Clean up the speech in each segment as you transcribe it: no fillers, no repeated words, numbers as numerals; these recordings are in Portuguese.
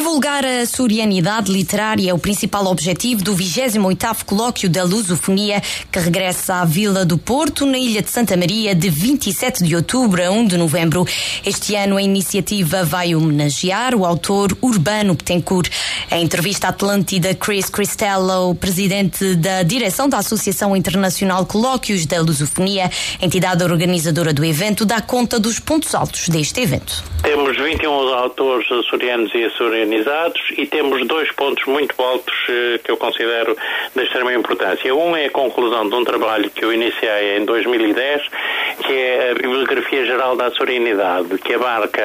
Divulgar a açorianidade literária é o principal objetivo do 28º Colóquio da Lusofonia, que regressa à Vila do Porto, na Ilha de Santa Maria, de 27 de outubro a 1 de novembro. Este ano a iniciativa vai homenagear o autor Urbano Betancourt. Em entrevista à Atlântida, Chris Cristello, presidente da direção da Associação Internacional Colóquios da Lusofonia, entidade organizadora do evento, dá conta dos pontos altos deste evento. Temos 21 autores açorianos e açorianizados e temos dois pontos muito altos que eu considero de extrema importância. Um é a conclusão de um trabalho que eu iniciei em 2010, que é a Bibliografia Geral da Açorianidade, que abarca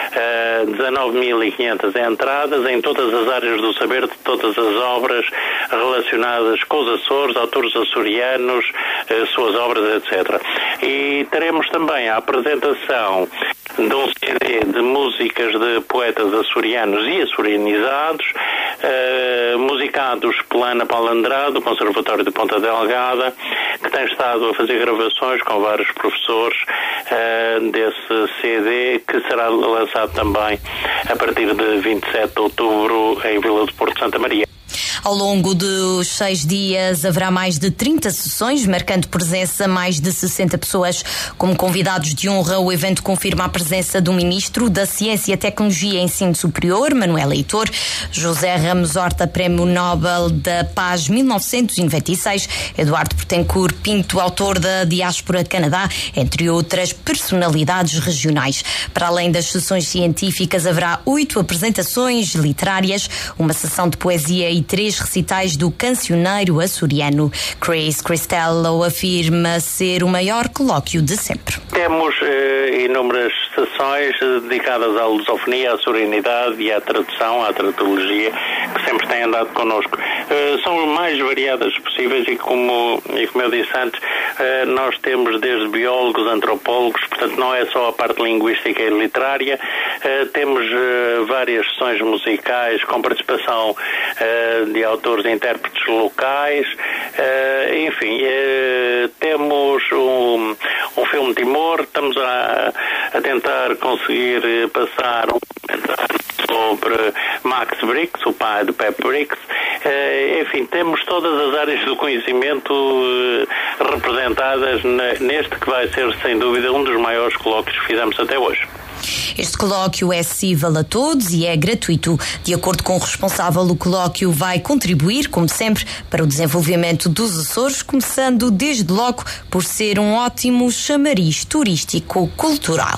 19.500 entradas em todas as áreas do saber de todas as obras relacionadas com os Açores, autores açorianos, suas obras, etc. E teremos também a apresentação de um CD de músicas de poetas açorianos e açorianizados, musicados pela Ana Paula Andrade, do Conservatório de Ponta Delgada, que tem estado a fazer gravações com vários professores desse CD, que será lançado também a partir de 27 de outubro em Vila do Porto, Santa Maria. Ao longo dos 6 dias haverá mais de 30 sessões, marcando presença mais de 60 pessoas. Como convidados de honra, o evento confirma a presença do Ministro da Ciência, Tecnologia e Ensino Superior, Manuel Heitor, José Ramos Horta, Prémio Nobel da Paz 1996, Eduardo Betancourt Pinto, autor da Diáspora Canadá, entre outras personalidades regionais. Para além das sessões científicas, haverá 8 apresentações literárias, uma sessão de poesia e 3 recitais do cancioneiro açoriano. Chris Cristello afirma ser o maior colóquio de sempre. Temos inúmeras sessões dedicadas à lusofonia, à açorianidade e à tradução, à tratologia, que sempre têm andado connosco. São as mais variadas possíveis e como eu disse antes, nós temos desde biólogos, antropólogos, portanto não é só a parte linguística e literária, temos várias sessões musicais com participação de autores e intérpretes locais, enfim, temos um filme de humor, estamos a tentar conseguir passar um comentário sobre Max Brix, o pai do Pep Brix, enfim, temos todas as áreas do conhecimento representadas neste que vai ser, sem dúvida, um dos maiores colóquios que fizemos até hoje. Este colóquio é acessível a todos e é gratuito. De acordo com o responsável, o colóquio vai contribuir, como sempre, para o desenvolvimento dos Açores, começando desde logo por ser um ótimo chamariz turístico-cultural.